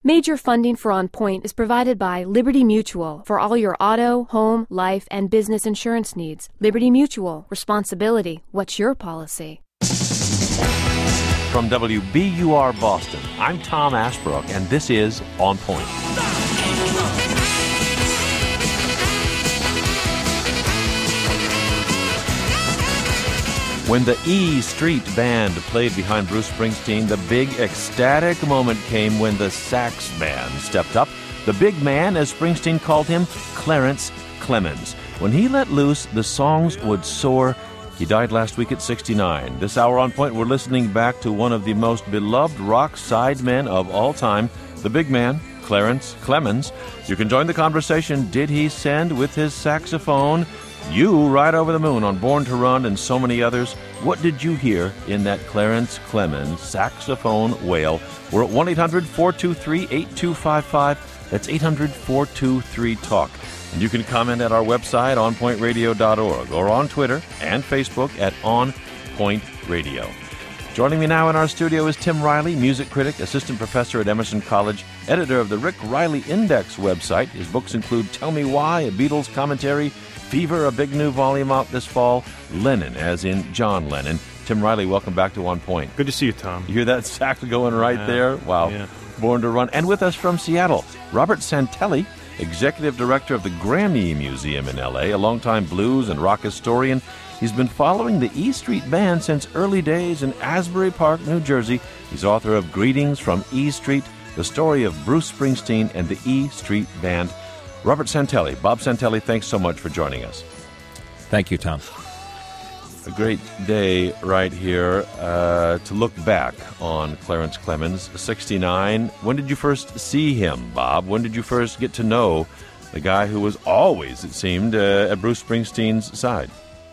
Major funding for On Point is provided by Liberty Mutual for all your auto, home, life, and business insurance needs. Liberty Mutual. Responsibility. What's your policy? From WBUR Boston, I'm Tom Ashbrook, and this is On Point. When the E Street Band played behind Bruce Springsteen, the big ecstatic moment came when the sax band stepped up. The big man, as Springsteen called him, Clarence Clemons. When he let loose, the songs would soar. He died last week at 69. This hour on Point, we're listening back to one of the most beloved rock sidemen of all time, the big man, Clarence Clemons. You can join the conversation. Did he send with his saxophone You Ride Over the Moon on Born to Run and so many others? What did you hear in that Clarence Clemons saxophone wail? We're at 1-800-423-8255. That's 800-423-TALK. And you can comment at our website, onpointradio.org, or on Twitter and Facebook at onpointradio. Joining me now in our studio is Tim Riley, music critic, assistant professor at Emerson College, editor of the Rick Riley Index website. His books include Tell Me Why, a Beatles commentary, Fever, a big new volume out this fall, Lennon, as in John Lennon. Tim Riley, welcome back to On Point. Good to see you, Tom. You hear that sax going right there? Wow. Yeah. Born to Run. And with us from Seattle, Robert Santelli, executive director of the Grammy Museum in L.A., a longtime blues and rock historian. He's been following the E Street Band since early days in Asbury Park, New Jersey. He's author of Greetings from E Street, the story of Bruce Springsteen and the E Street Band. Robert Santelli, Bob Santelli, thanks so much for joining us. Thank you, Tom. A great day right here to look back on Clarence Clemons, 69. When did you first see him, Bob? When did you first get to know the guy who was always, it seemed, at Bruce Springsteen's side?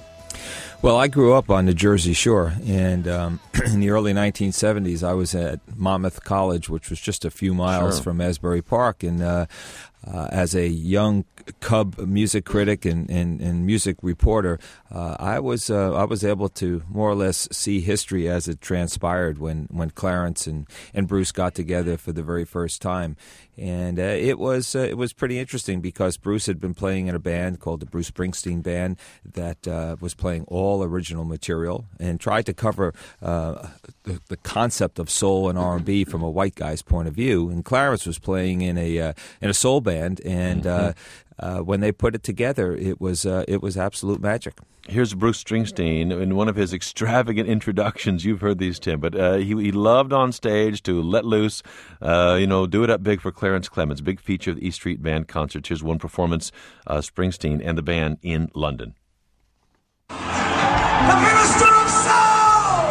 Well, I grew up on the Jersey Shore, and in the early 1970s, I was at Monmouth College, which was just a few miles from Asbury Park, and as a young cub music critic and music reporter, I was able to more or less see history as it transpired when Clarence and Bruce got together for the very first time. And it was pretty interesting because Bruce had been playing in a band called the Bruce Springsteen Band that was playing all original material and tried to cover the concept of soul and R&B from a white guy's point of view. And Clarence was playing in a soul band, and when they put it together, it was absolute magic. Here's Bruce Springsteen in one of his extravagant introductions. You've heard these, Tim, but he loved on stage to let loose, do it up big for Clarence Clemons. Big feature of the E Street Band concerts. Here's one performance, Springsteen and the band in London. The minister of soul,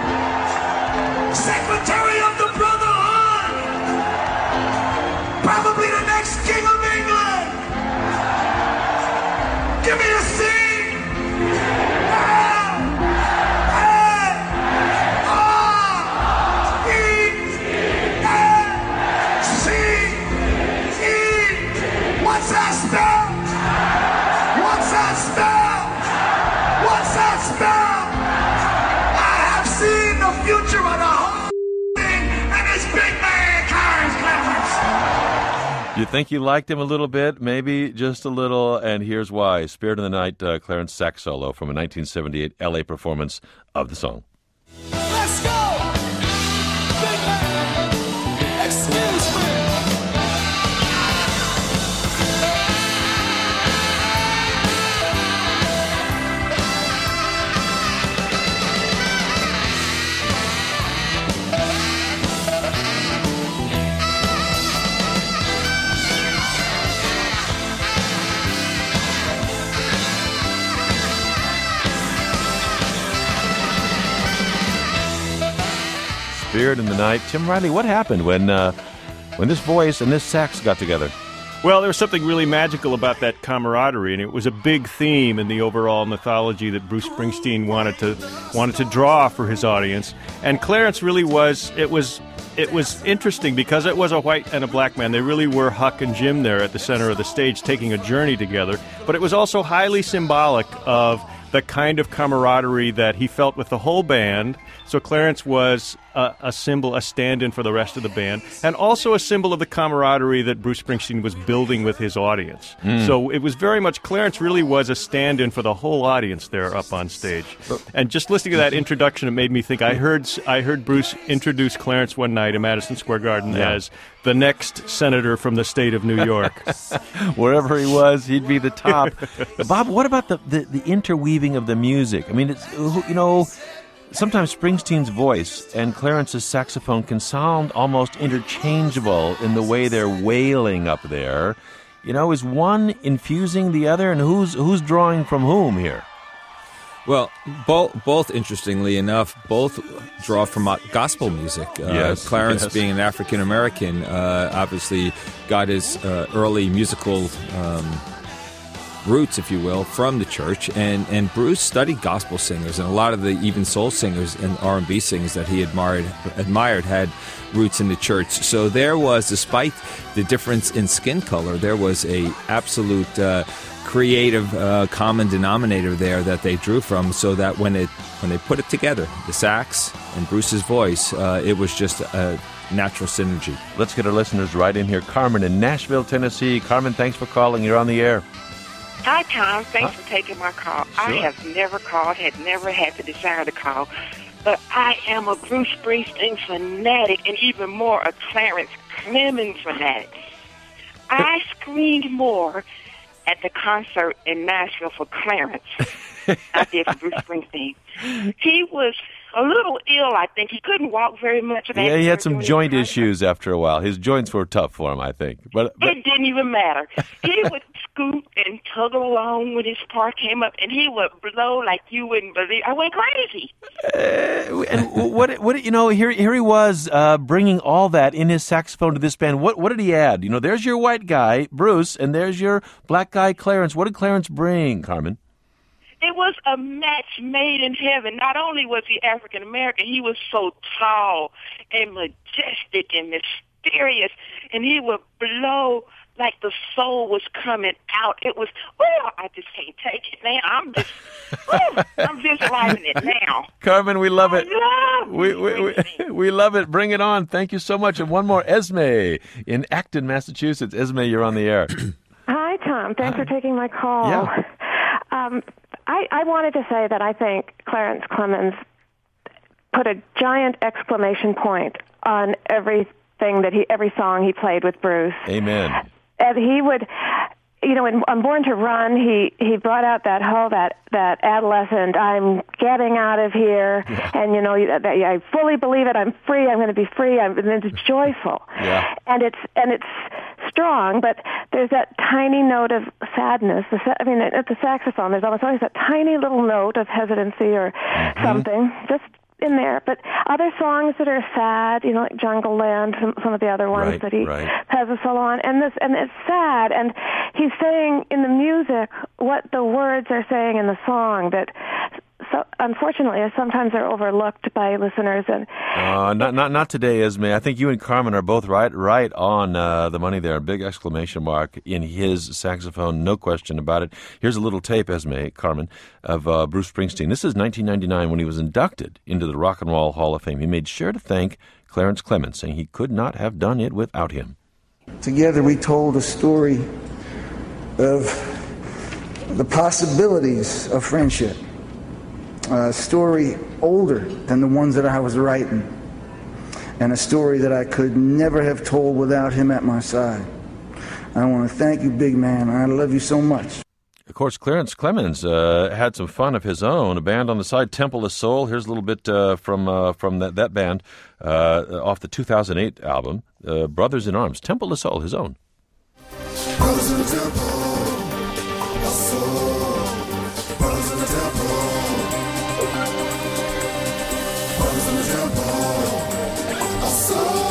secretary of the brotherhood, probably the next king of England. Give me a C. What's that spell? What's that spell? What's that spell? I have seen the future of the whole thing, and this big man, Clarence Clemons. You think you liked him a little bit? Maybe just a little, and here's why. Spirit of the Night, Clarence sax solo from a 1978 L.A. performance of the song. Let's go! Big man! Excuse me! Spirit in the Night. Tim Riley, what happened when this voice and this sax got together? Well, there was something really magical about that camaraderie, and it was a big theme in the overall mythology that Bruce Springsteen wanted to draw for his audience. And Clarence really was. It was interesting because it was a white and a black man. They really were Huck and Jim there at the center of the stage, taking a journey together. But it was also highly symbolic of the kind of camaraderie that he felt with the whole band, So Clarence was a symbol, a stand-in for the rest of the band, and also a symbol of the camaraderie that Bruce Springsteen was building with his audience. So it was very much, Clarence really was a stand-in for the whole audience there up on stage. And just listening to that introduction, it made me think, I heard Bruce introduce Clarence one night in Madison Square Garden as the next senator from the state of New York. Wherever he was, he'd be the top. Bob, what about the interweaving of the music? I mean, it's, sometimes Springsteen's voice and Clarence's saxophone can sound almost interchangeable in the way they're wailing up there. Is one infusing the other, and who's drawing from whom here? Well, both interestingly enough, both draw from gospel music. Clarence, being an African American, obviously got his early musical roots, if you will, from the church, and Bruce studied gospel singers, and a lot of the even soul singers and R&B singers that he admired had roots in the church. So there was, despite the difference in skin color, there was a absolute creative common denominator there that they drew from, so that when they put it together, the sax and Bruce's voice, it was just a natural synergy. Let's get our listeners right in here. Carmen in Nashville, Tennessee. Carmen, thanks for calling. You're on the air. Hi, Tom. Thanks for taking my call. Sure. I have never called, had never had the desire to call, but I am a Bruce Springsteen fanatic and even more a Clarence Clemens fanatic. I screamed more at the concert in Nashville for Clarence I did for Bruce Springsteen. He was a little ill, I think. He couldn't walk very much. Yeah, he had some joint issues after a while. His joints were tough for him, I think. But it didn't even matter. He would scoot and tug along when his part came up, and he would blow like you wouldn't believe. I went crazy. And what here he was bringing all that in his saxophone to this band. What did he add? There's your white guy, Bruce, and there's your black guy, Clarence. What did Clarence bring, Carmen? It was a match made in heaven. Not only was he African American, he was so tall and majestic and mysterious, and he would blow like the soul was coming out. It was, I just can't take it now. I'm visualizing it now. Carmen, we love it. We love it. Bring it on. Thank you so much. And one more, Esme in Acton, Massachusetts. Esme, you're on the air. Hi, Tom. Thanks for taking my call. Yeah. I wanted to say that I think Clarence Clemens put a giant exclamation point on every song he played with Bruce. Amen. And he would, on Born to Run, he brought out that adolescent, I'm getting out of here, and I fully believe it. I'm free. I'm going to be free. And it's joyful, and it's strong. But there's that tiny note of sadness. At the saxophone, there's always that tiny little note of hesitancy or something just in there. But other songs that are sad, like Jungle Land, some of the other ones that he has a solo on, and it's sad, and he's saying in the music what the words are saying in the song that, so unfortunately, sometimes they're overlooked by listeners. And not today, Esme. I think you and Carmen are both right on the money there. Big exclamation mark in his saxophone, no question about it. Here's a little tape, Esme, Carmen, of Bruce Springsteen. This is 1999 when he was inducted into the Rock and Roll Hall of Fame. He made sure to thank Clarence Clemens, saying he could not have done it without him. Together we told a story of the possibilities of friendship. A story older than the ones that I was writing, and a story that I could never have told without him at my side. I want to thank you, big man. I love you so much. Of course, Clarence Clemens had some fun of his own. A band on the side, Temple of Soul. Here's a little bit from that band off the 2008 album, Brothers in Arms. Temple of Soul, his own. Brothers in the temple of soul. Brothers in the temple. Brothers in the temple of soul.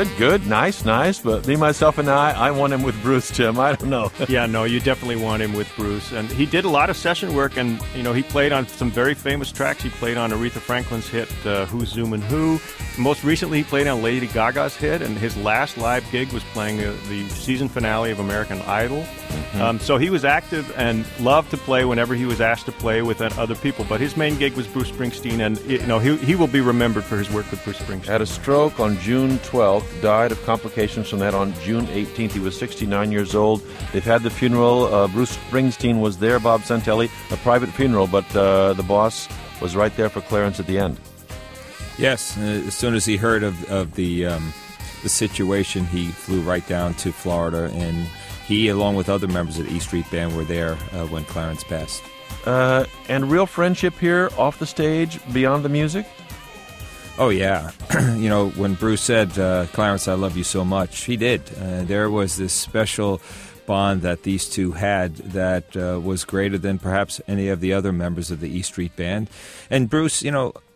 Good. Nice. But me, myself, and I want him with Bruce, Tim. I don't know. Yeah, no, you definitely want him with Bruce. And he did a lot of session work, and, he played on some very famous tracks. He played on Aretha Franklin's hit, Who's Zoomin' Who. Most recently, he played on Lady Gaga's hit, and his last live gig was playing the season finale of American Idol. Mm-hmm. So he was active and loved to play whenever he was asked to play with other people. But his main gig was Bruce Springsteen, and he will be remembered for his work with Bruce Springsteen. Had a stroke on June 12th, died of complications from that on June 18th. He was 69 years old. They've had the funeral. Bruce Springsteen was there, Bob Santelli, a private funeral, but the boss was right there for Clarence at the end. Yes, as soon as he heard of the situation, he flew right down to Florida, and he, along with other members of the E Street Band, were there when Clarence passed. And real friendship here off the stage, beyond the music? Oh, yeah. When Bruce said, Clarence, I love you so much, he did. There was this special bond that these two had that was greater than perhaps any of the other members of the E Street Band. And Bruce,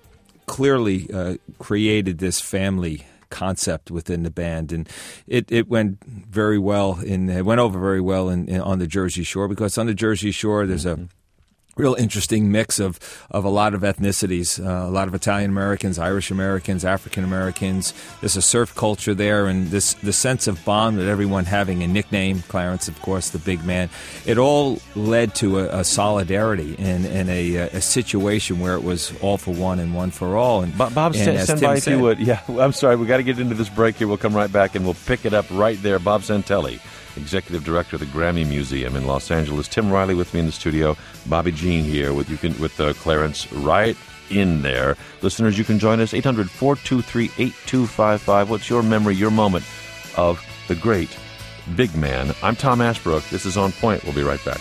clearly created this family concept within the band, and it went very well. It went over very well on the Jersey Shore, because on the Jersey Shore there's a real interesting mix of a lot of ethnicities, a lot of Italian Americans, Irish Americans, African Americans. There's a surf culture there, and the sense of bond, that everyone having a nickname, Clarence, of course, the big man. It all led to a solidarity and a situation where it was all for one and one for all. And Bob, stand by if you would. Yeah, I'm sorry, we got to get into this break here. We'll come right back and we'll pick it up right there. Bob Santelli, Executive Director of the Grammy Museum in Los Angeles. Tim Riley with me in the studio. Bobby Jean here with Clarence right in there. Listeners, you can join us, 800-423-8255. What's your memory, your moment of the great big man? I'm Tom Ashbrook. This is On Point. We'll be right back.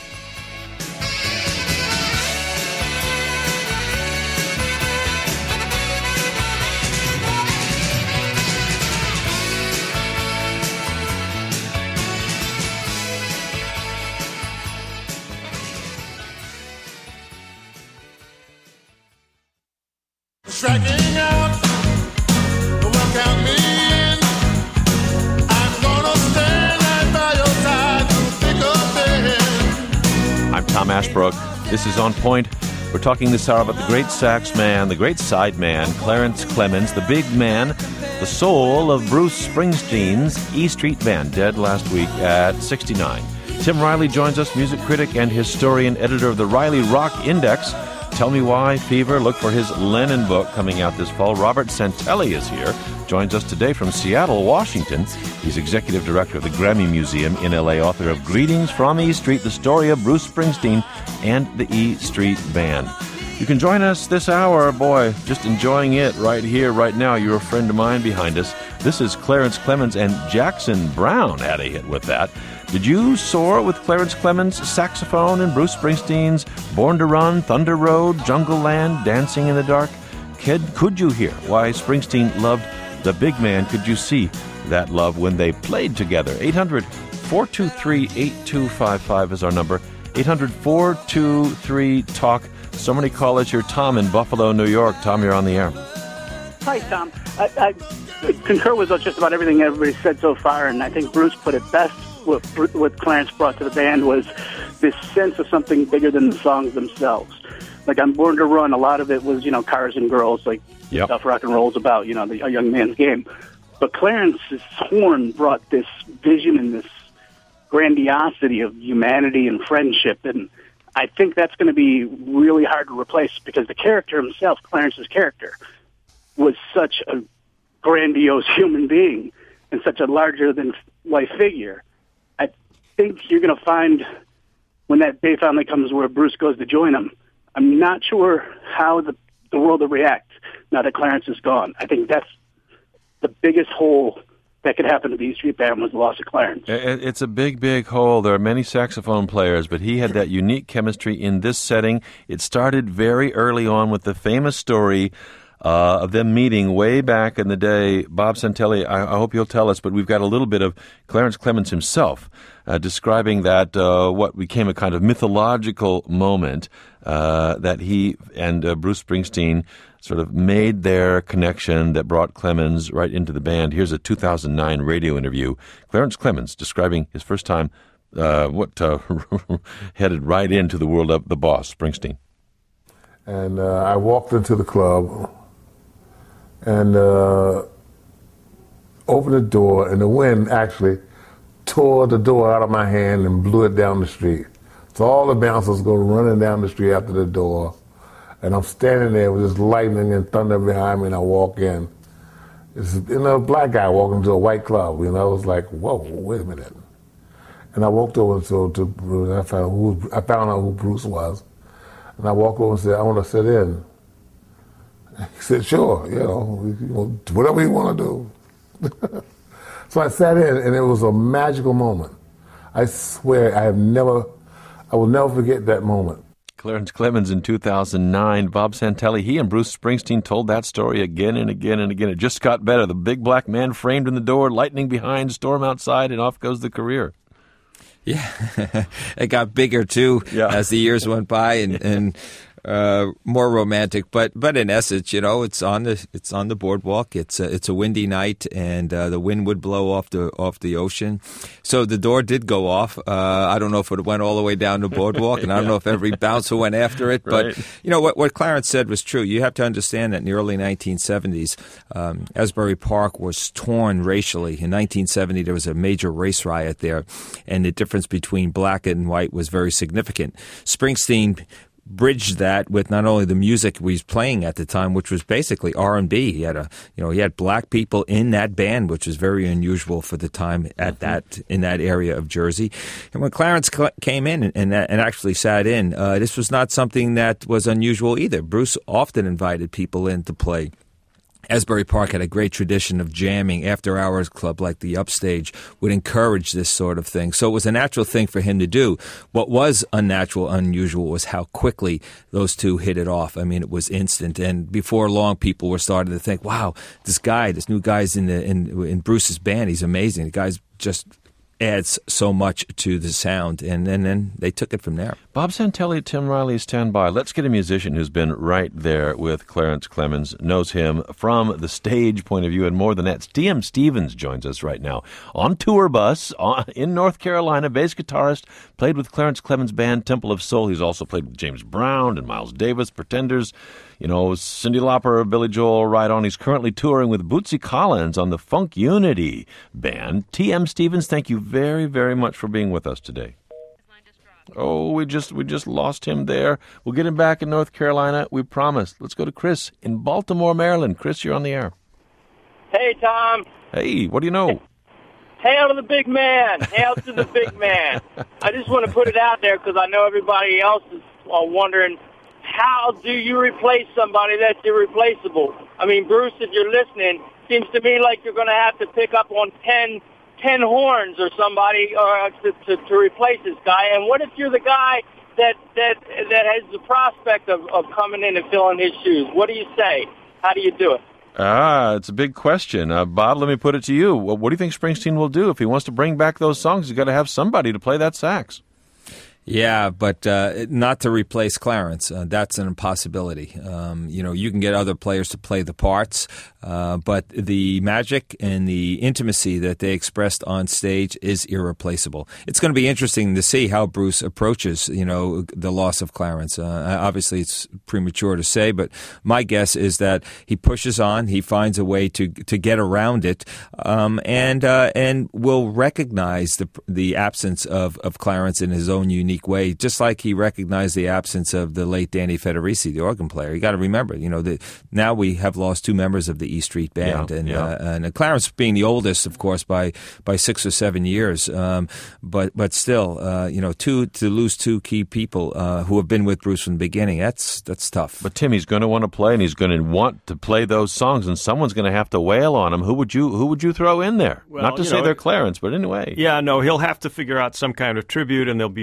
Striking out, well, count me in. I'm gonna stand right by your side through thick or thin. I'm Tom Ashbrook. This is On Point. We're talking this hour about the great sax man, the great side man, Clarence Clemons, the big man, the soul of Bruce Springsteen's E Street Band, dead last week at 69. Tim Riley joins us, music critic and historian, editor of the Riley Rock Index. Tell Me Why, Fever. Look for his Lennon book coming out this fall. Robert Santelli is here, joins us today from Seattle, Washington. He's executive director of the Grammy Museum in L.A., author of Greetings from E Street, the story of Bruce Springsteen and the E Street Band. You can join us this hour. Boy, just enjoying it right here, right now. You're a friend of mine behind us. This is Clarence Clemons, and Jackson Browne had a hit with that. Did you soar with Clarence Clemons' saxophone and Bruce Springsteen's Born to Run, Thunder Road, Jungle Land, Dancing in the Dark? Could you hear why Springsteen loved the big man? Could you see that love when they played together? 800-423-8255 is our number. 800-423-TALK. So many callers here. Tom in Buffalo, New York. Tom, you're on the air. Hi, Tom. I concur with just about everything everybody said so far, and I think Bruce put it best. What Clarence brought to the band was this sense of something bigger than the songs themselves. Like on Born to Run, a lot of it was, cars and girls, like stuff rock and roll is about, a young man's game. But Clarence's horn brought this vision and this grandiosity of humanity and friendship, and I think that's going to be really hard to replace, because the character himself, Clarence's character, was such a grandiose human being and such a larger-than-life figure. I think you're going to find when that day finally comes where Bruce goes to join him, I'm not sure how the world will react now that Clarence is gone. I think that's the biggest hole that could happen to the E Street Band was the loss of Clarence. It's a big, big hole. There are many saxophone players, but he had that unique chemistry in this setting. It started very early on with the famous story of them meeting way back in the day. Bob Santelli, I hope you'll tell us, but we've got a little bit of Clarence Clemons himself describing that what became a kind of mythological moment that he and Bruce Springsteen sort of made their connection that brought Clemons right into the band. Here's a 2009 radio interview. Clarence Clemons describing his first time headed right into the world of the boss, Springsteen. And I walked into the club and opened the door, and the wind actually tore the door out of my hand and blew it down the street. So all the bouncers go running down the street after the door, and I'm standing there with this lightning and thunder behind me, and I walk in. It's a black guy walking to a white club. I was like, whoa, wait a minute. And I walked over to Bruce. I found out who Bruce was. And I walked over and said, I want to sit in. He said, sure, whatever you want to do. So I sat in, and it was a magical moment. I swear I will never forget that moment. Clarence Clemons in 2009. Bob Santelli, he and Bruce Springsteen told that story again and again and again. It just got better. The big black man framed in the door, lightning behind, storm outside, and off goes the career. Yeah, it got bigger too as the years went by, and more romantic. But in essence, it's on the boardwalk. It's a windy night, and the wind would blow off the ocean. So the door did go off. I don't know if it went all the way down the boardwalk, and I don't know if every bouncer went after it. But what Clarence said was true. You have to understand that in the early 1970s, Asbury Park was torn racially. In 1970, there was a major race riot there, and the difference between black and white was very significant. Springsteen bridged that with not only the music he was playing at the time, which was basically R&B. He had black people in that band, which was very unusual for the time in that area of Jersey. And when Clarence came in and actually sat in, this was not something that was unusual either. Bruce often invited people in to play. Asbury Park had a great tradition of jamming. After-hours club like the Upstage would encourage this sort of thing. So it was a natural thing for him to do. What was unnatural, unusual, was how quickly those two hit it off. I mean, it was instant. And before long, people were starting to think, wow, this new guy's in Bruce's band. He's amazing. The guy's just adds so much to the sound, and then they took it from there. Bob Santelli, Tim Riley, stand by. Let's get a musician who's been right there with Clarence Clemons, knows him from the stage point of view, and more than that. T.M. Stevens joins us right now on tour bus in North Carolina, bass guitarist, played with Clarence Clemons' band Temple of Soul. He's also played with James Brown and Miles Davis, Pretenders, Cyndi Lauper, Billy Joel, right on. He's currently touring with Bootsy Collins on the Funk Unity band. T.M. Stevens, thank you very, very much for being with us today. Oh, we just lost him there. We'll get him back in North Carolina, we promise. Let's go to Chris in Baltimore, Maryland. Chris, you're on the air. Hey, Tom. Hey, what do you know? Hail to the big man. Hail to the big man. I just want to put it out there because I know everybody else is wondering, how do you replace somebody that's irreplaceable? I mean, Bruce, if you're listening, seems to me like you're going to have to pick up on 10 horns or somebody to replace this guy. And what if you're the guy that has the prospect of coming in and filling his shoes? What do you say? How do you do it? It's a big question. Bob, let me put it to you. What do you think Springsteen will do? If he wants to bring back those songs, he's got to have somebody to play that sax. Yeah, but not to replace Clarence. That's an impossibility. You can get other players to play the parts, but the magic and the intimacy that they expressed on stage is irreplaceable. It's going to be interesting to see how Bruce approaches, the loss of Clarence. Obviously, it's premature to say, but my guess is that he pushes on, he finds a way to get around it, and will recognize the absence of Clarence in his own unique way, just like he recognized the absence of the late Danny Federici, the organ player. You got to remember, now we have lost two members of the E Street Band, and Clarence being the oldest, of course, by 6 or 7 years. But still, to lose two key people who have been with Bruce from the beginning, that's tough. But Tim, he's going to want to play, and he's going to want to play those songs, and someone's going to have to wail on him. Who would you throw in there? Well, not to say they're Clarence, but anyway. Yeah, no, he'll have to figure out some kind of tribute, and they'll be very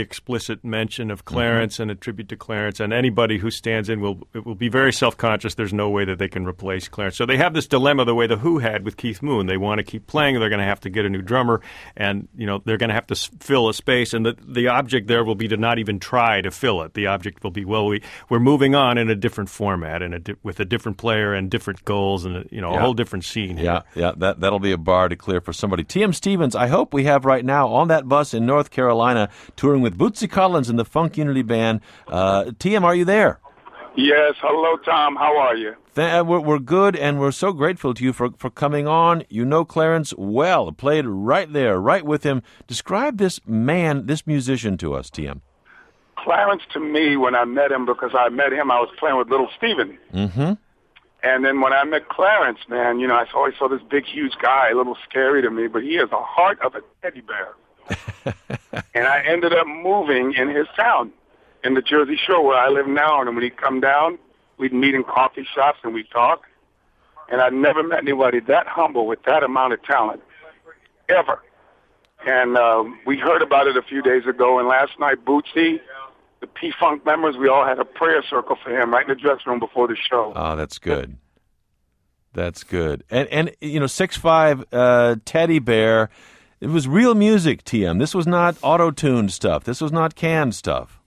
explicit mention of Clarence and a tribute to Clarence, and anybody who stands in will be very self-conscious. There's no way that they can replace Clarence. So they have this dilemma the way the Who had with Keith Moon. They want to keep playing, or they're going to have to get a new drummer, and they're going to have to fill a space, and the object there will be to not even try to fill it. The object will be, we're moving on in a different format and with a different player and different goals and a whole different scene here. Yeah, that'll be a bar to clear for somebody. T.M. Stevens, I hope we have right now on that bus in North Carolina, touring with Bootsy Collins and the Funk Unity Band. T.M., are you there? Yes. Hello, Tom. How are you? We're good, and we're so grateful to you for coming on. You know Clarence well, played right there, right with him. Describe this man, this musician to us, T.M. Clarence, to me, when I met him, because I met him, I was playing with Little Steven. Mm-hmm. And then when I met Clarence, man, I always saw this big, huge guy, a little scary to me, but he has the heart of a teddy bear. And I ended up moving in his town, in the Jersey Shore where I live now. And when he'd come down, we'd meet in coffee shops and we'd talk. And I'd never met anybody that humble with that amount of talent, ever. And we heard about it a few days ago. And last night, Bootsy, the P-Funk members, we all had a prayer circle for him right in the dressing room before the show. Oh, that's good. That's good. And 6'5" teddy bear, it was real music, TM. This was not auto-tuned stuff. This was not canned stuff.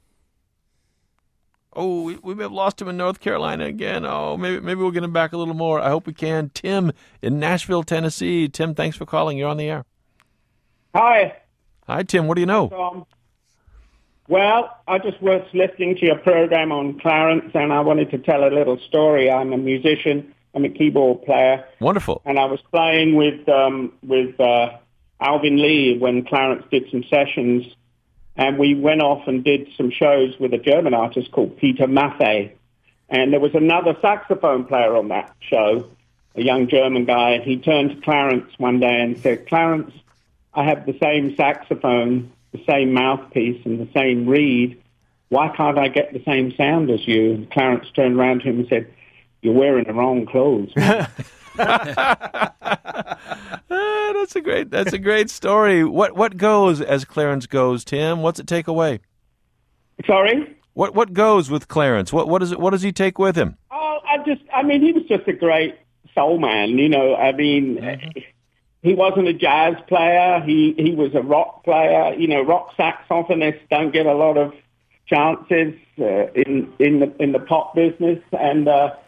Oh, we may have lost him in North Carolina again. Oh, maybe we'll get him back a little more. I hope we can. Tim in Nashville, Tennessee. Tim, thanks for calling. You're on the air. Hi. Hi, Tim. What do you know? Tom. Well, I just was listening to your program on Clarence, and I wanted to tell a little story. I'm a musician. I'm a keyboard player. Wonderful. And I was playing with Alvin Lee when Clarence did some sessions, and we went off and did some shows with a German artist called Peter Maffay. And there was another saxophone player on that show, a young German guy, and he turned to Clarence one day and said, "Clarence, I have the same saxophone, the same mouthpiece, and the same reed. Why can't I get the same sound as you?" And Clarence turned around to him and said, "You're wearing the wrong clothes." That's a great story. What goes as Clarence goes, Tim? What's it take away? Sorry? What goes with Clarence? What does he take with him? Oh, he was just a great soul man, He wasn't a jazz player. He was a rock player. Rock saxophonists don't get a lot of chances in the pop business, and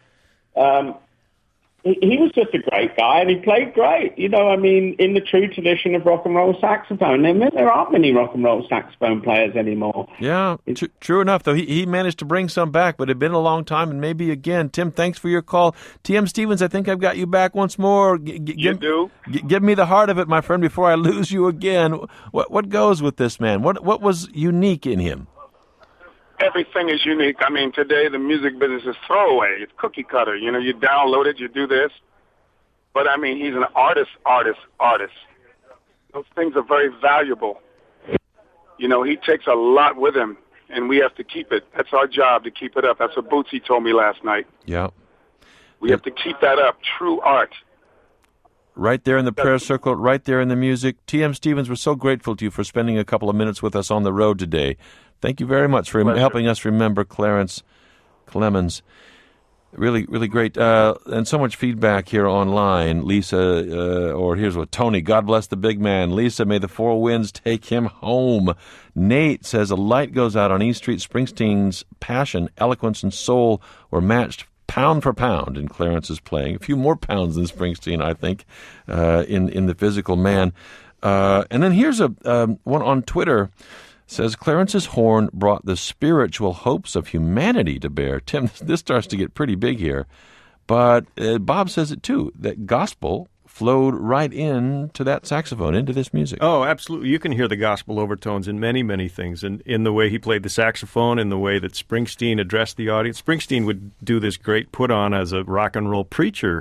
he was just a great guy, and he played great. In the true tradition of rock and roll saxophone. There aren't many rock and roll saxophone players anymore. Yeah, true enough, though. He managed to bring some back, but it had been a long time, and maybe again. Tim, thanks for your call. T.M. Stevens, I think I've got you back once more. You do? Give me the heart of it, my friend, before I lose you again. What goes with this man? What was unique in him? Everything is unique. Today the music business is throwaway. It's cookie cutter. You download it, you do this. But, he's an artist. Those things are very valuable. He takes a lot with him, and we have to keep it. That's our job, to keep it up. That's what Bootsy told me last night. Yeah. We have to keep that up. True art. Right there in the prayer circle, right there in the music. T.M. Stevens, we're so grateful to you for spending a couple of minutes with us on the road today. Thank you very much for helping us remember Clarence Clemons. Really, really great. And so much feedback here online. Lisa, or here's what, Tony, God bless the big man. Lisa, may the four winds take him home. Nate says, a light goes out on E Street. Springsteen's passion, eloquence, and soul were matched pound for pound in Clarence's playing. A few more pounds than Springsteen, I think, in the physical man. And then here's one on Twitter. Says, Clarence's horn brought the spiritual hopes of humanity to bear. Tim, this starts to get pretty big here. But Bob says it too, that gospel flowed right into that saxophone, into this music. Oh, absolutely. You can hear the gospel overtones in many, many things. And in the way he played the saxophone, in the way that Springsteen addressed the audience. Springsteen would do this great put-on as a rock and roll preacher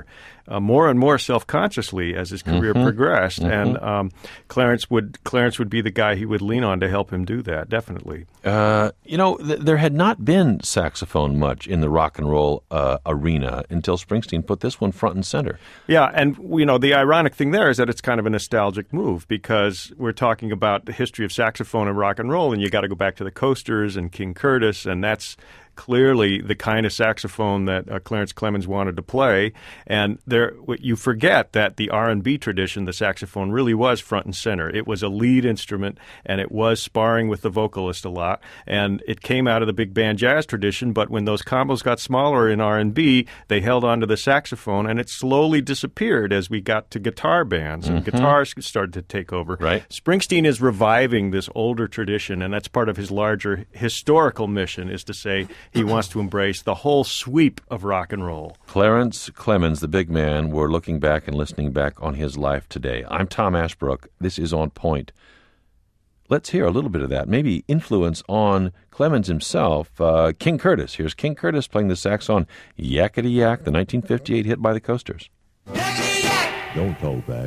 more and more self-consciously as his career progressed, and Clarence would be the guy he would lean on to help him do that, definitely. There had not been saxophone much in the rock and roll arena until Springsteen put this one front and center. Yeah, and the ironic thing there is that it's kind of a nostalgic move, because we're talking about the history of saxophone and rock and roll, and you got to go back to the Coasters and King Curtis, and that's clearly the kind of saxophone that Clarence Clemons wanted to play. And you forget that the R&B tradition, the saxophone really was front and center. It was a lead instrument, and it was sparring with the vocalist a lot. And it came out of the big band jazz tradition, but when those combos got smaller in R&B, they held on to the saxophone, and it slowly disappeared as we got to guitar bands, and guitars started to take over. Right. Springsteen is reviving this older tradition, and that's part of his larger historical mission, is to say he wants to embrace the whole sweep of rock and roll. Clarence Clemons, the big man, we're looking back and listening back on his life today. I'm Tom Ashbrook. This is On Point. Let's hear a little bit of that, maybe influence on Clemons himself. King Curtis. Here's King Curtis playing the sax on Yakety Yak, the 1958 hit by the Coasters. Yakety Yak! Don't hold back.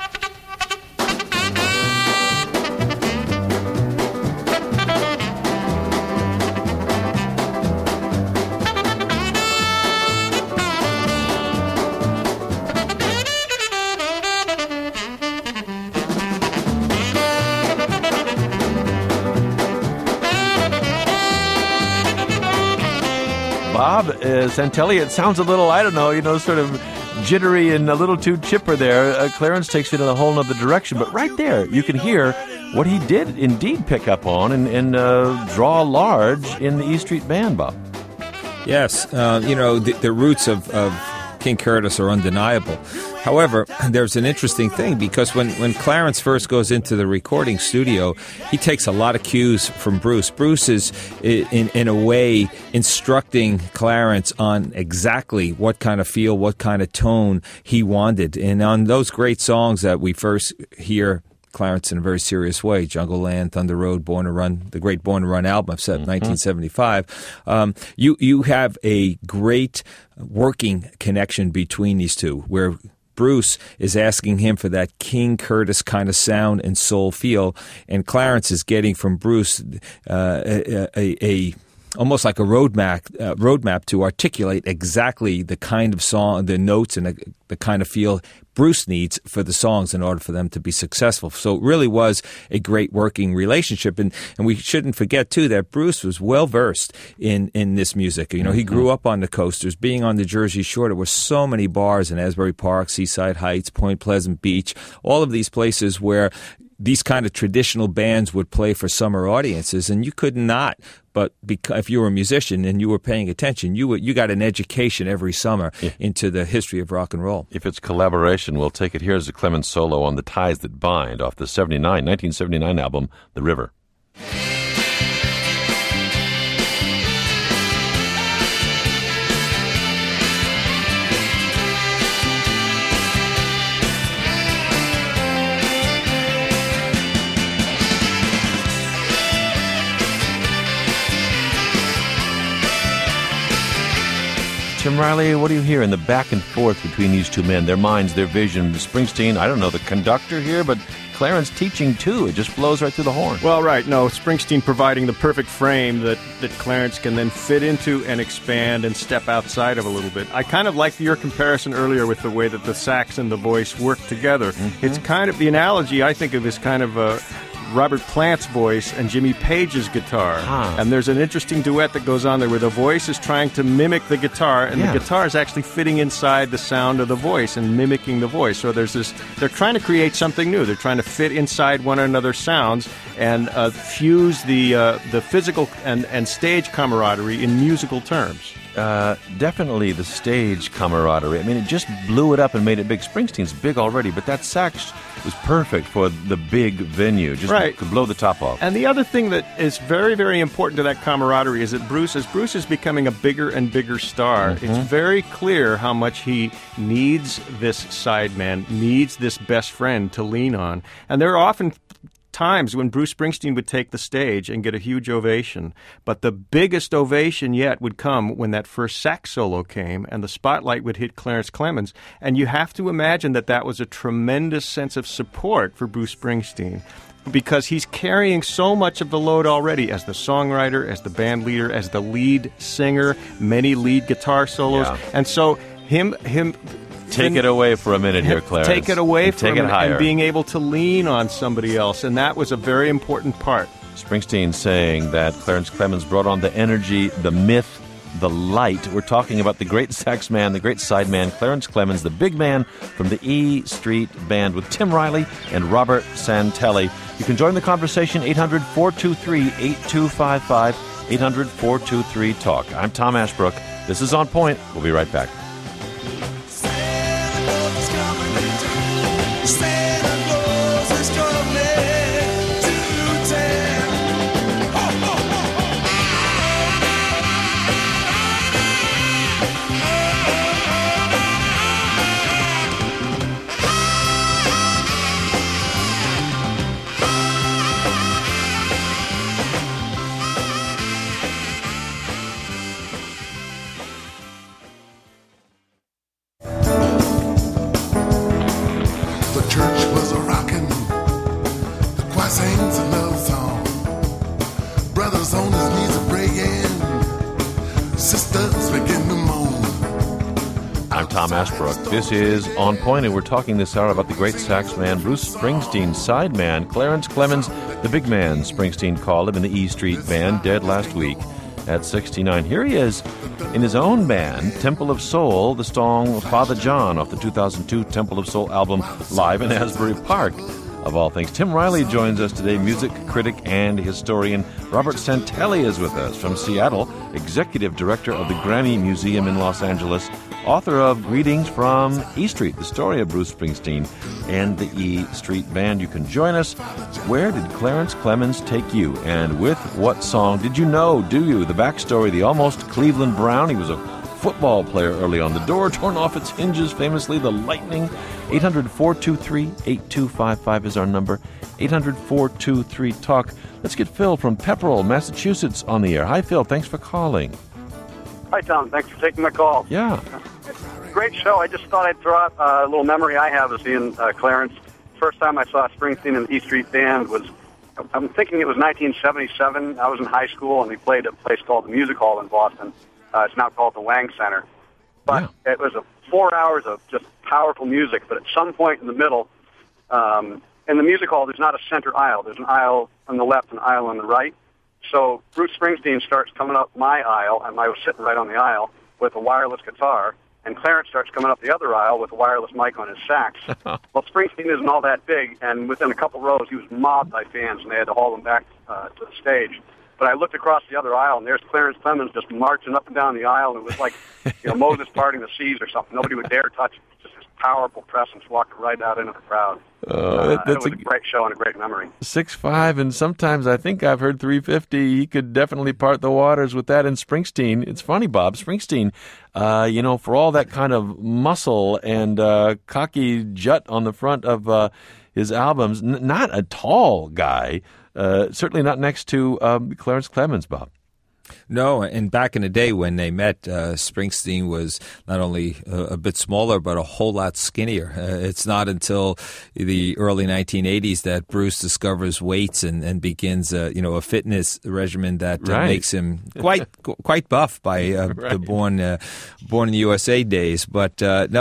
Bob Santelli, it sounds a little, sort of jittery and a little too chipper there. Clarence takes it in a whole other direction. But right there, you can hear what he did indeed pick up on and draw large in the E Street Band, Bob. Yes, the roots of King Curtis are undeniable. However, there's an interesting thing, because when Clarence first goes into the recording studio, he takes a lot of cues from Bruce. Bruce is, in a way, instructing Clarence on exactly what kind of feel, what kind of tone he wanted. And on those great songs that we first hear Clarence in a very serious way, Jungle Land, Thunder Road, Born to Run, the great Born to Run album of 1975, you have a great working connection between these two, where Bruce is asking him for that King Curtis kind of sound and soul feel, and Clarence is getting from Bruce a almost like a roadmap to articulate exactly the kind of song, the notes, and the kind of feel Bruce needs for the songs in order for them to be successful. So it really was a great working relationship. And we shouldn't forget, too, that Bruce was well-versed in this music. He grew up on the Coasters. Being on the Jersey Shore, there were so many bars in Asbury Park, Seaside Heights, Point Pleasant Beach, all of these places where these kind of traditional bands would play for summer audiences, and you could not. But if you were a musician and you were paying attention, you got an education every summer into the history of rock and roll. If it's collaboration, we'll take it. Here's a Clemons solo on The Ties That Bind off the 1979 album, The River. Tim Riley, what do you hear in the back and forth between these two men, their minds, their vision? Springsteen, I don't know the conductor here, but Clarence teaching too. It just flows right through the horn. Well, right. No, Springsteen providing the perfect frame that Clarence can then fit into and expand and step outside of a little bit. I kind of like your comparison earlier with the way that the sax and the voice work together. It's kind of, the analogy I think of is kind of a Robert Plant's voice and Jimmy Page's guitar. And there's an interesting duet that goes on there where the voice is trying to mimic the guitar, and the guitar is actually fitting inside the sound of the voice and mimicking the voice. So there's this, they're trying to create something new. They're trying to fit inside one another's sounds and fuse the physical and stage camaraderie in musical terms. Definitely the stage camaraderie. I mean, it just blew it up and made it big. Springsteen's big already, but that sax was perfect for the big venue. Just could blow the top off. And the other thing that is very, very important to that camaraderie is that as Bruce is becoming a bigger and bigger star, it's very clear how much he needs this sideman, needs this best friend to lean on. And there are often times when Bruce Springsteen would take the stage and get a huge ovation, but the biggest ovation yet would come when that first sax solo came and the spotlight would hit Clarence Clemons. And you have to imagine that was a tremendous sense of support for Bruce Springsteen, because he's carrying so much of the load already as the songwriter, as the band leader, as the lead singer, many lead guitar solos. Yeah. And so him Take it away for a minute here, Clarence. Take it away from him higher. And being able to lean on somebody else. And that was a very important part. Springsteen saying that Clarence Clemons brought on the energy, the myth, the light. We're talking about the great sax man, the great sideman, Clarence Clemons, the big man from the E Street Band with Tim Riley and Robert Santelli. You can join the conversation, 800-423-8255, 800-423-TALK. I'm Tom Ashbrook. This is On Point. We'll be right back. Tom Ashbrook. This is On Point, and we're talking this hour about the great sax man, Bruce Springsteen, sideman, Clarence Clemons, the big man, Springsteen called him, in the E Street Band, dead last week at 69. Here he is in his own band, Temple of Soul, the song Father John off the 2002 Temple of Soul album, live in Asbury Park, of all things. Tim Riley joins us today, music critic and historian. Robert Santelli is with us from Seattle, executive director of the Grammy Museum in Los Angeles, author of Greetings from E Street, the story of Bruce Springsteen and the E Street Band. You can join us. Where did Clarence Clemons take you? And with what song? Did you know, do you, the backstory, the almost Cleveland Brown? He was a football player early on. The door torn off its hinges, famously, the lightning. 800-423-8255 is our number. 800-423-TALK. Let's get Phil from Pepperell, Massachusetts on the air. Hi, Phil. Thanks for calling. Hi, Tom. Thanks for taking my call. Yeah. Great show. I just thought I'd throw out a little memory I have of seeing Clarence. First time I saw Springsteen and the E Street Band was, I'm thinking it was 1977. I was in high school, and we played at a place called the Music Hall in Boston. It's now called the Wang Center. But It was 4 hours of just powerful music. But at some point in the middle, in the Music Hall, there's not a center aisle. There's an aisle on the left, an aisle on the right. So Bruce Springsteen starts coming up my aisle, and I was sitting right on the aisle with a wireless guitar, and Clarence starts coming up the other aisle with a wireless mic on his sax. Well, Springsteen isn't all that big, and within a couple rows, he was mobbed by fans, and they had to haul him back to the stage. But I looked across the other aisle, and there's Clarence Clemons just marching up and down the aisle, and it was like Moses parting the seas or something. Nobody would dare touch him. Just this powerful presence walked right out into the crowd. It was a great show and a great memory. 6'5", and sometimes I think I've heard 350. He could definitely part the waters with that. And Springsteen, it's funny, Bob, Springsteen, for all that kind of muscle and cocky jut on the front of his albums, not a tall guy, certainly not next to Clarence Clemons, Bob. No, and back in the day when they met, Springsteen was not only a bit smaller, but a whole lot skinnier. It's not until the early 1980s that Bruce discovers weights and begins, a fitness regimen that makes him quite buff by the Born in the USA days. But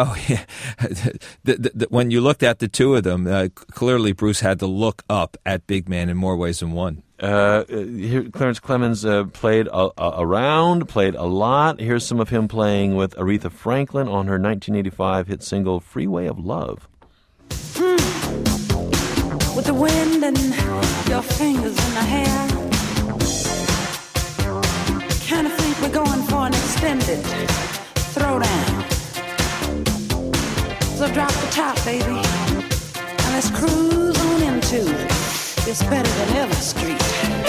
when you looked at the two of them, clearly Bruce had to look up at big man in more ways than one. Here, Clarence Clemons played around, played a lot. Here's some of him playing with Aretha Franklin on her 1985 hit single, Freeway of Love. With the wind and your fingers in my hair, kind of think we're going for an extended throwdown. So drop the top, baby, and let's cruise on into It's Better Than Ever Street.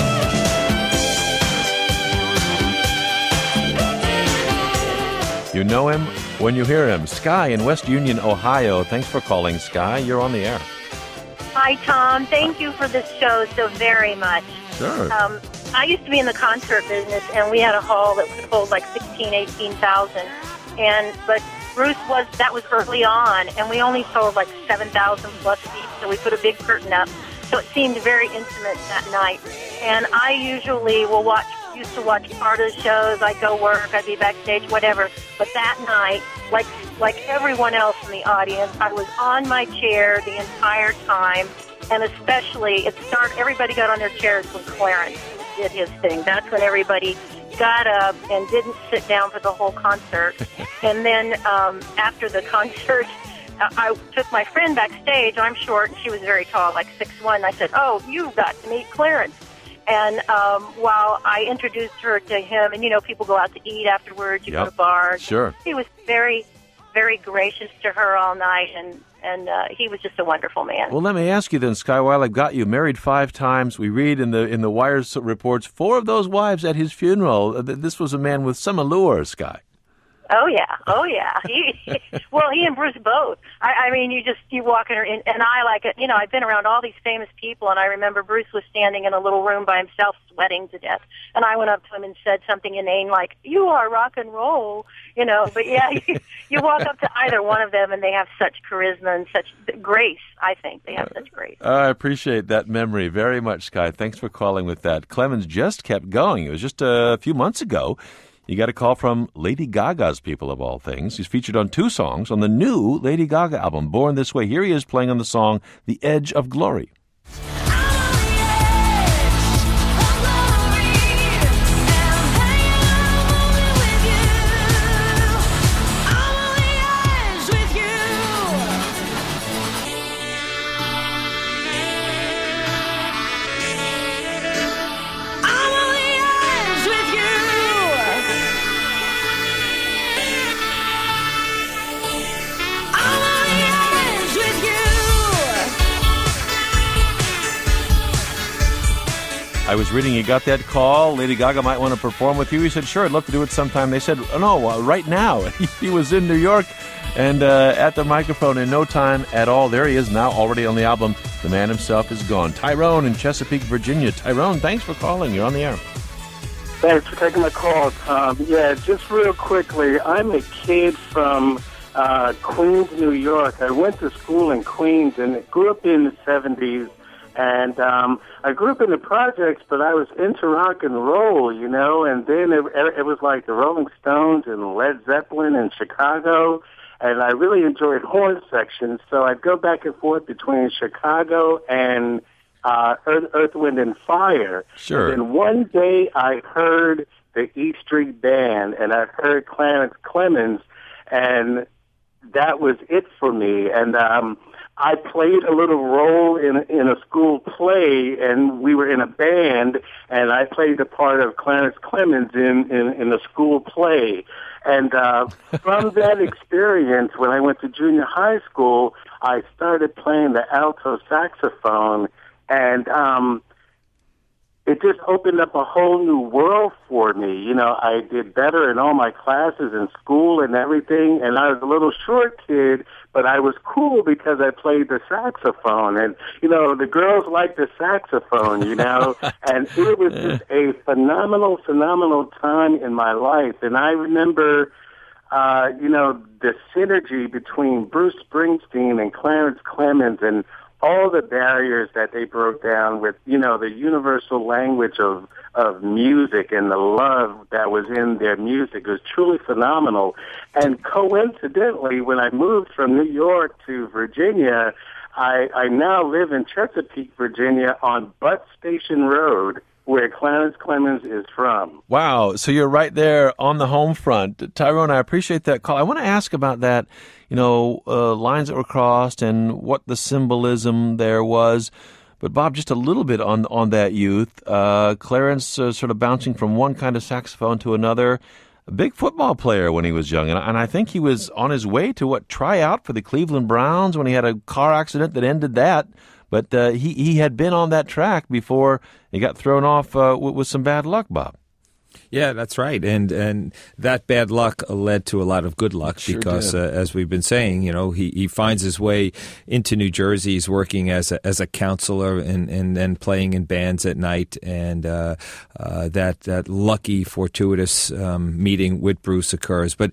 You know him when you hear him. Sky in West Union, Ohio. Thanks for calling, Sky. You're on the air. Hi, Tom. Thank you for this show so very much. Sure. I used to be in the concert business, and we had a hall that could hold like 16,000, 18,000. But Bruce that was early on, and we only sold like 7,000 plus seats, so we put a big curtain up. So it seemed very intimate that night. And I usually used to watch part of the shows. I'd go work, I'd be backstage, whatever. But that night, like everyone else in the audience, I was on my chair the entire time. And especially, everybody got on their chairs when Clarence did his thing. That's when everybody got up and didn't sit down for the whole concert. And then after the concert, I took my friend backstage. I'm short, and she was very tall, like 6'1". I said, "Oh, you got to meet Clarence." And while I introduced her to him, and, people go out to eat afterwards, you go to bars. Sure. He was very, very gracious to her all night, and he was just a wonderful man. Well, let me ask you then, Sky, while I've got you, married 5 times. We read in the Wire's reports, 4 of those wives at his funeral. This was a man with some allure, Sky. Oh yeah. He and Bruce both. I mean, you walk in, and I like it. I've been around all these famous people, and I remember Bruce was standing in a little room by himself, sweating to death. And I went up to him and said something inane like, "You are rock and roll," But yeah, you walk up to either one of them, and they have such charisma and such grace. I think they have such grace. I appreciate that memory very much, Sky. Thanks for calling with that. Clemens just kept going. It was just a few months ago. You got a call from Lady Gaga's people, of all things. He's featured on 2 songs on the new Lady Gaga album, Born This Way. Here he is playing on the song The Edge of Glory. I was reading you got that call. Lady Gaga might want to perform with you. He said, sure, I'd love to do it sometime. They said, no, right now. He was in New York and at the microphone in no time at all. There he is now, already on the album. The man himself is gone. Tyrone in Chesapeake, Virginia. Tyrone, thanks for calling. You're on the air. Thanks for taking my call, Tom. Yeah, just real quickly, I'm a kid from Queens, New York. I went to school in Queens and grew up in the 70s. And I grew up in the projects, but I was into rock and roll, and then it was like the Rolling Stones and Led Zeppelin in Chicago, and I really enjoyed horn sections, so I'd go back and forth between Chicago and Earth, Wind, and Fire. Sure. And then one day I heard the E Street Band, and I heard Clarence Clemens, and that was it for me. And I played a little role in a school play, and we were in a band, and I played the part of Clarence Clemens in the school play. And from that experience, when I went to junior high school, I started playing the alto saxophone, and it just opened up a whole new world for me. I did better in all my classes in school and everything, and I was a little short kid, but I was cool because I played the saxophone, and, the girls liked the saxophone, and it was just a phenomenal time in my life. And I remember, the synergy between Bruce Springsteen and Clarence Clemens and all the barriers that they broke down with, the universal language of music and the love that was in their music was truly phenomenal. And coincidentally, when I moved from New York to Virginia, I now live in Chesapeake, Virginia on Butt Station Road, where Clarence Clemens is from. Wow, so you're right there on the home front. Tyrone, I appreciate that call. I want to ask about that, lines that were crossed and what the symbolism there was. But, Bob, just a little bit on that youth. Clarence sort of bouncing from one kind of saxophone to another. A big football player when he was young. And I think he was on his way to, try out for the Cleveland Browns when he had a car accident that ended that. But he had been on that track before he got thrown off with some bad luck, Bob. Yeah, that's right, and that bad luck led to a lot of good luck because, as we've been saying, he finds his way into New Jersey. He's working as a counselor and then playing in bands at night, and that lucky, fortuitous meeting with Bruce occurs. But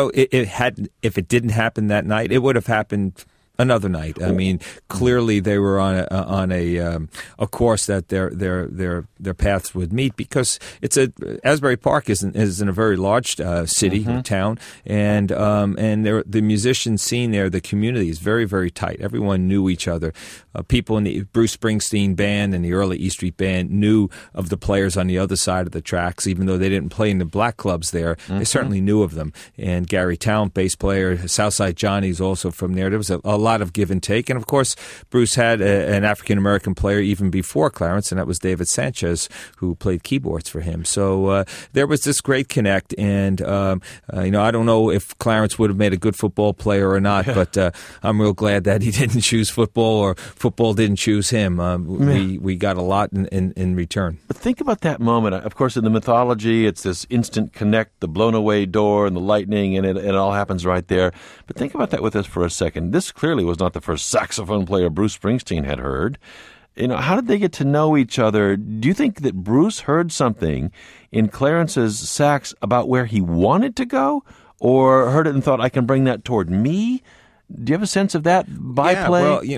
if it didn't happen that night, it would have happened another night. I mean, clearly they were on a course that their paths would meet because Asbury Park is in a very large city or town, and the musician scene there, the community is very, very tight. Everyone knew each other. People in the Bruce Springsteen band and the early E Street band knew of the players on the other side of the tracks, even though they didn't play in the black clubs there. They certainly knew of them. And Gary Talent, bass player, Southside Johnny's also from there. There was a lot of give and take. And, of course, Bruce had an African-American player even before Clarence, and that was David Sanchez, who played keyboards for him. So there was this great connect. And, I don't know if Clarence would have made a good football player or not, but I'm real glad that he didn't choose football or football didn't choose him. We got a lot in return. But think about that moment. Of course, in the mythology, it's this instant connect, the blown-away door and the lightning, and it all happens right there. But think about that with us for a second. This clearly was not the first saxophone player Bruce Springsteen had heard. How did they get to know each other? Do you think that Bruce heard something in Clarence's sax about where he wanted to go, or heard it and thought, I can bring that toward me? Do you have a sense of that byplay?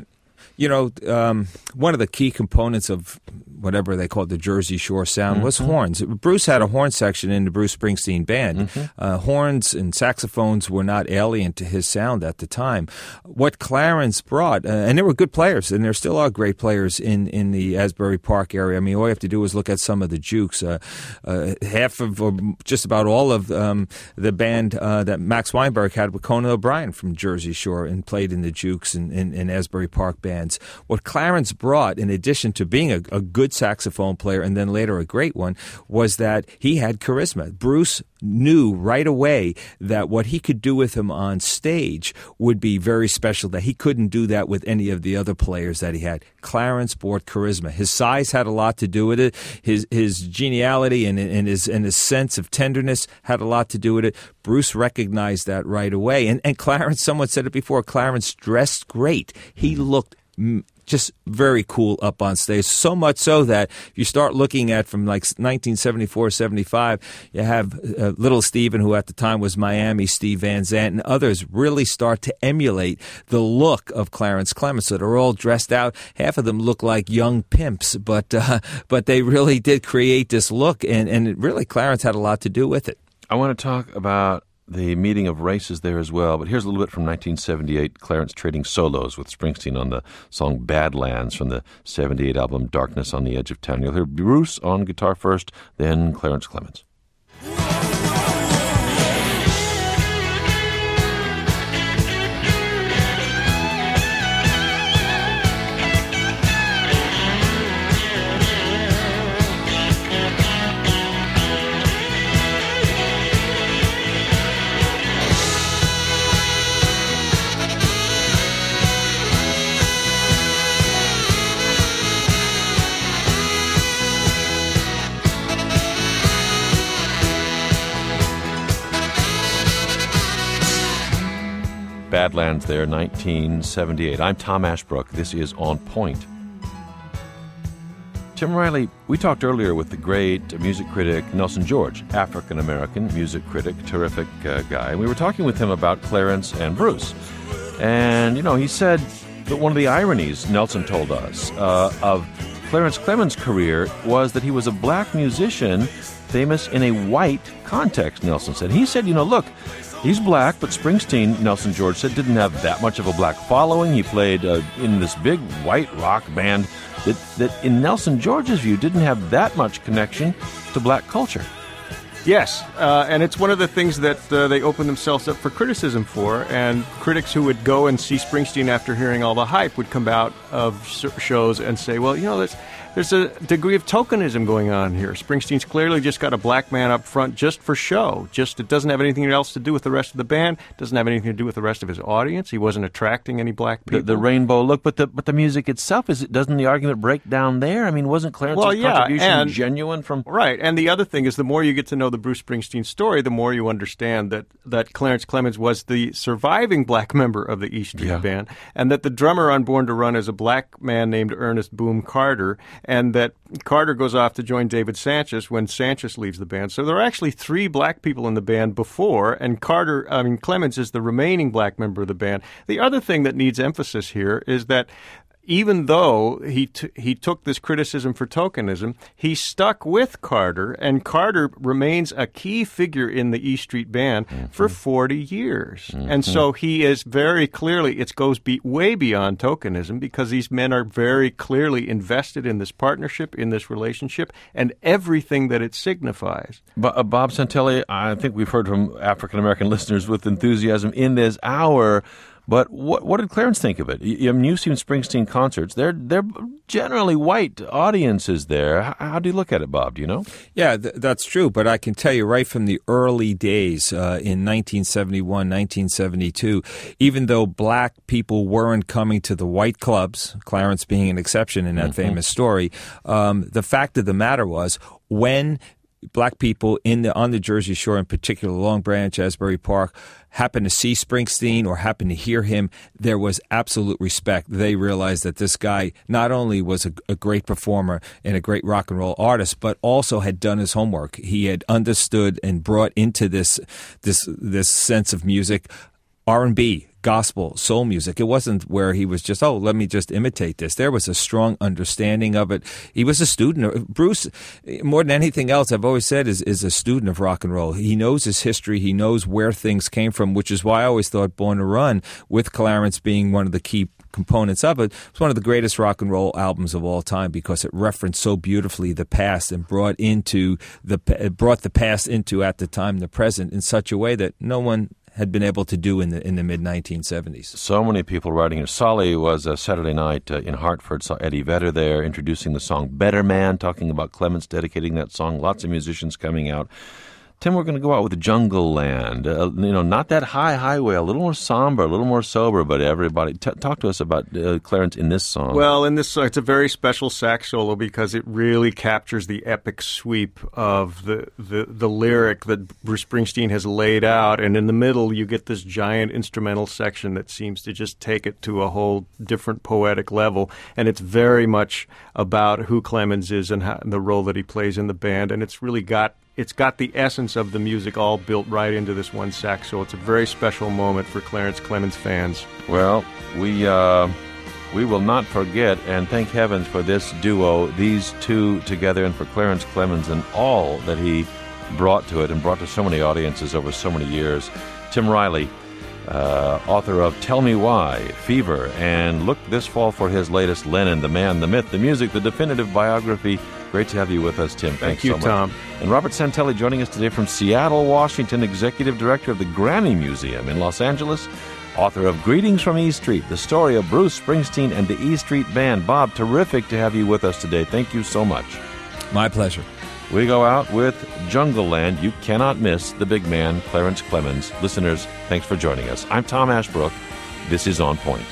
Well, one of the key components of whatever they called the Jersey Shore sound was horns. Bruce had a horn section in the Bruce Springsteen band. Horns and saxophones were not alien to his sound at the time. What Clarence brought, and there were good players, and there still are great players in the Asbury Park area. I mean, all you have to do is look at some of the Jukes. Half of, or just about all of the band that Max Weinberg had with Conan O'Brien from Jersey Shore and played in the Jukes and Asbury Park bands. What Clarence brought, in addition to being a good saxophone player and then later a great one, was that he had charisma. Bruce knew right away that what he could do with him on stage would be very special, that he couldn't do that with any of the other players that he had. Clarence brought charisma. His size had a lot to do with it. His geniality and his sense of tenderness had a lot to do with it. Bruce recognized that right away. And Clarence, someone said it before, Clarence dressed great. He looked just very cool up on stage, so much so that if you start looking at from like 1974, 75, you have Little Steven, who at the time was Miami, Steve Van Zandt, and others really start to emulate the look of Clarence Clemons. So they're all dressed out. Half of them look like young pimps, but they really did create this look, and really Clarence had a lot to do with it. I want to talk about the meeting of races there as well, but here's a little bit from 1978, Clarence trading solos with Springsteen on the song Badlands from the 78 album Darkness on the Edge of Town. You'll hear Bruce on guitar first, then Clarence Clemons. Badlands there, 1978. I'm Tom Ashbrook. This is On Point. Tim Riley, we talked earlier with the great music critic Nelson George, African-American music critic, terrific guy. And we were talking with him about Clarence and Bruce. And, he said that one of the ironies, Nelson told us, of Clarence Clemons' career was that he was a black musician famous in a white context, Nelson said. He said, look, he's black, but Springsteen, Nelson George said, didn't have that much of a black following. He played in this big white rock band that in Nelson George's view, didn't have that much connection to black culture. Yes, and it's one of the things that they open themselves up for criticism for, and critics who would go and see Springsteen after hearing all the hype would come out of shows and say, well, there's a degree of tokenism going on here. Springsteen's clearly just got a black man up front just for show. Just it doesn't have anything else to do with the rest of the band. Doesn't have anything to do with the rest of his audience. He wasn't attracting any black people. The rainbow look, but the music itself, doesn't the argument break down there? I mean, wasn't Clarence's contribution genuine from... Right, and the other thing is the more you get to know the Bruce Springsteen story, the more you understand that Clarence Clemons was the surviving black member of the E Street Band, and that the drummer on Born to Run is a black man named Ernest Boom Carter, and that Carter goes off to join David Sanchez when Sanchez leaves the band. So there are actually 3 black people in the band before, and Clemons is the remaining black member of the band. The other thing that needs emphasis here is that even though he took this criticism for tokenism, he stuck with Carter, and Carter remains a key figure in the E Street Band for 40 years. And so he is very clearly, it goes way beyond tokenism, because these men are very clearly invested in this partnership, in this relationship, and everything that it signifies. Bob Santelli, I think we've heard from African-American listeners with enthusiasm in this hour. But what did Clarence think of it? I mean, you've seen Springsteen concerts. They're generally white audiences there. How do you look at it, Bob? Do you know? Yeah, that's true. But I can tell you right from the early days in 1971, 1972, even though black people weren't coming to the white clubs, Clarence being an exception in that famous story, the fact of the matter was when black people on the Jersey Shore, in particular Long Branch, Asbury Park, happened to see Springsteen or happened to hear him, there was absolute respect. They realized that this guy not only was a great performer and a great rock and roll artist, but also had done his homework. He had understood and brought into this sense of music R&B, gospel, soul music. It wasn't where he was just, let me just imitate this. There was a strong understanding of it. He was a student. Bruce, more than anything else, I've always said, is a student of rock and roll. He knows his history. He knows where things came from, which is why I always thought Born to Run, with Clarence being one of the key components of it, was one of the greatest rock and roll albums of all time, because it referenced so beautifully the past and brought the past into, at the time, the present in such a way that no one had been able to do in the mid-1970s. So many people writing here. Solly was Saturday night in Hartford, saw Eddie Vedder there introducing the song Better Man, talking about Clements dedicating that song. Lots of musicians coming out. Tim, we're going to go out with Jungle Land. Not that high highway, a little more somber, a little more sober, but everybody... talk to us about Clarence in this song. Well, in this song, it's a very special sax solo because it really captures the epic sweep of the lyric that Bruce Springsteen has laid out. And in the middle, you get this giant instrumental section that seems to just take it to a whole different poetic level. And it's very much about who Clemens is and the role that he plays in the band. And it's really got the essence of the music all built right into this one sax, so it's a very special moment for Clarence Clemons fans. Well, we will not forget, and thank heavens for this duo, these two together, and for Clarence Clemons and all that he brought to it and brought to so many audiences over so many years. Tim Riley, author of Tell Me Why, Fever, and look this fall for his latest Lennon, the Man, the Myth, the Music, the definitive biography. Great to have you with us, Tim. Thank you, so much. Tom. And Robert Santelli joining us today from Seattle, Washington, Executive Director of the Grammy Museum in Los Angeles, author of Greetings from E Street, the story of Bruce Springsteen and the E Street Band. Bob, terrific to have you with us today. Thank you so much. My pleasure. We go out with Jungle Land. You cannot miss the big man, Clarence Clemons. Listeners, thanks for joining us. I'm Tom Ashbrook. This is On Point.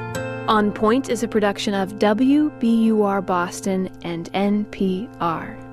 On Point is a production of WBUR Boston and NPR.